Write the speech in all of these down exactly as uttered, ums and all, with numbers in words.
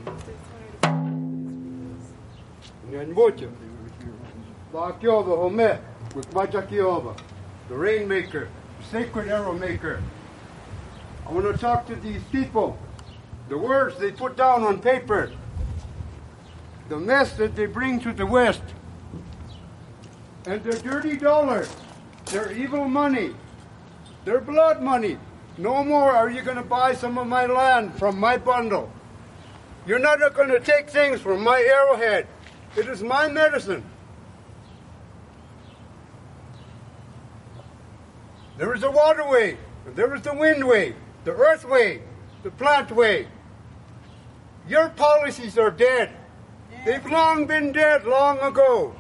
Nyanbocha. Bakyoba Home. With Majakioba. The rainmaker. Sacred arrow maker. I want to talk to these people. The words they put down on paper. The mess that they bring to the West. And their dirty dollar. Their evil money. Their blood money. No more are you going to buy some of my land from my bundle. You're not going to take things from my arrowhead. It is my medicine. There is a waterway. There is the windway. The earthway. The plantway. Your policies are dead. They've long been dead long ago.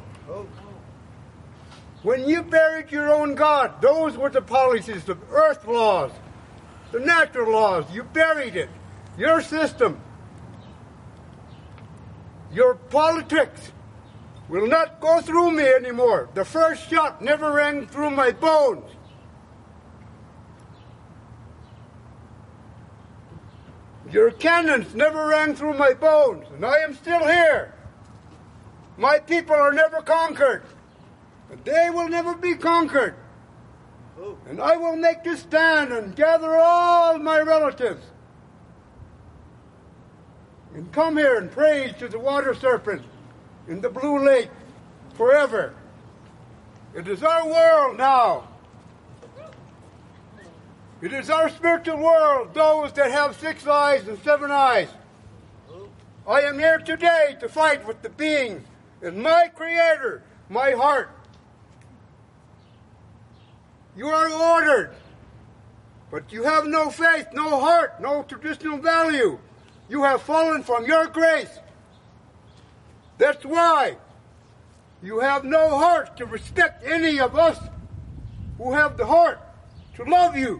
When you buried your own God, those were the policies, the earth laws, the natural laws. You buried it. Your system, your politics will not go through me anymore. The first shot never rang through my bones. Your cannons never rang through my bones, and I am still here. My people are never conquered. They will never be conquered. And I will make this stand and gather all my relatives and come here and praise to the water serpent in the blue lake forever. It is our world now. It is our spiritual world, those that have six eyes and seven eyes. I am here today to fight with the beings in my Creator, my heart. You are ordered, but you have no faith, no heart, no traditional value. You have fallen from your grace. That's why you have no heart to respect any of us who have the heart to love you.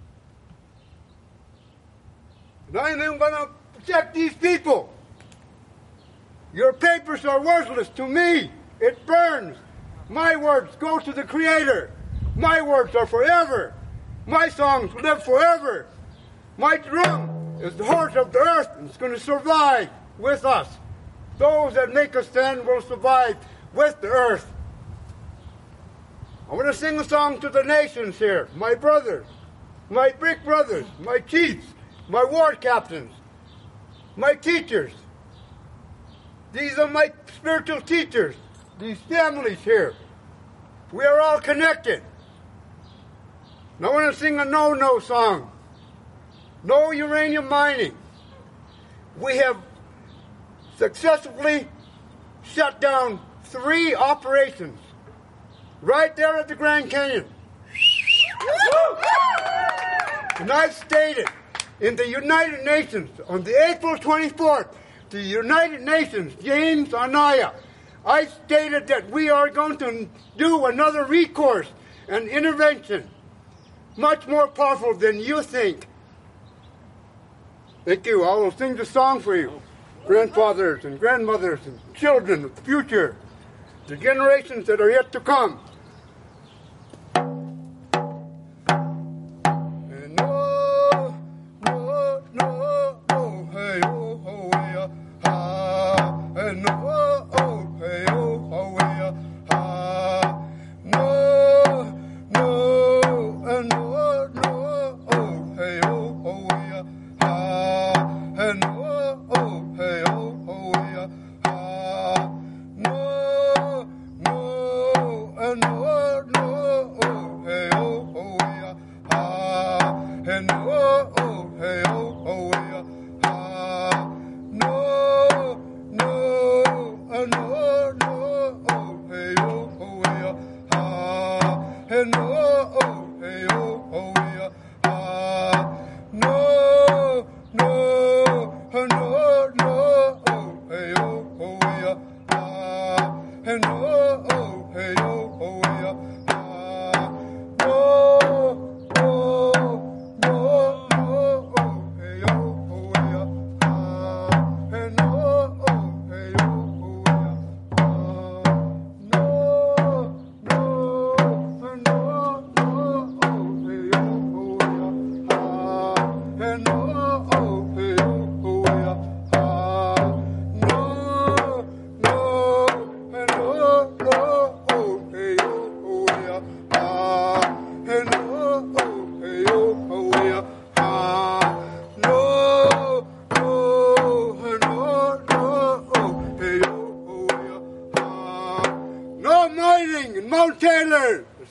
And I am going to protect these people. Your papers are worthless to me. It burns. My words go to the Creator. My words are forever. My songs live forever. My drum is the heart of the earth, and it's going to survive with us. Those that make us stand will survive with the earth. I want to sing a song to the nations here. My brothers, my big brothers, my chiefs, my war captains, my teachers. These are my spiritual teachers, these families here. We are all connected. And I want to sing a no-no song. No uranium mining. We have successfully shut down three operations right there at the Grand Canyon. And I've stated in the United Nations on the April twenty-fourth, the United Nations, James Anaya, I stated that we are going to do another recourse and intervention, much more powerful than you think. Thank you. I will sing the song for you. Grandfathers and grandmothers and children of the future, the generations that are yet to come. And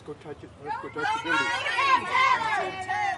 go touch it. Let's go touch the building.